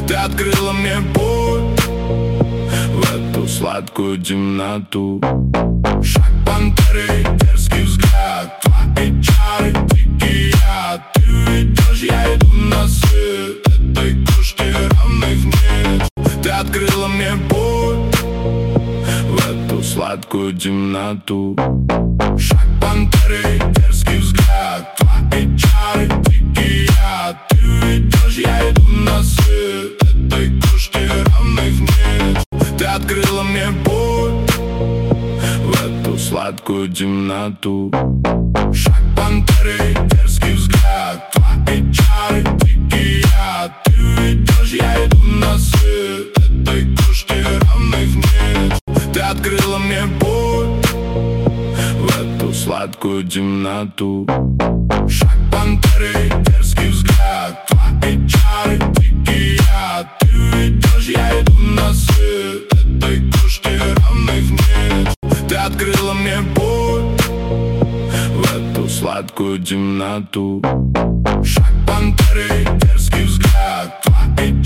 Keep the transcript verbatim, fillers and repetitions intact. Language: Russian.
Ты открыла мне путь в эту сладкую темноту. Шаг пантеры, дерзкий взгляд, твои чары, дикий яд. Ты ведешь, я иду на свет этой кошки равных нет. Ты открыла мне путь в эту сладкую темноту. Шаг пантеры, дерзкий взгляд, твои чары, дикий яд. Ты ведешь, я иду на свет этой кошки равных нет. Ты открыла мне путь в эту сладкую темноту. Шаг пантеры, дерзкий взгляд, твои чары, дикий яд. Ты ведешь, я иду на свет этой кошки равных нет. Ты открыла мне путь в эту сладкую темноту. Шаг пантеры, дерзкий взгляд, твои чары, дикий яд. Ты ведешь, я иду на свет этой кошки равных нет. Ты открыла мне путь в эту сладкую темноту. Шаг пантеры, дерзкий взгляд, твои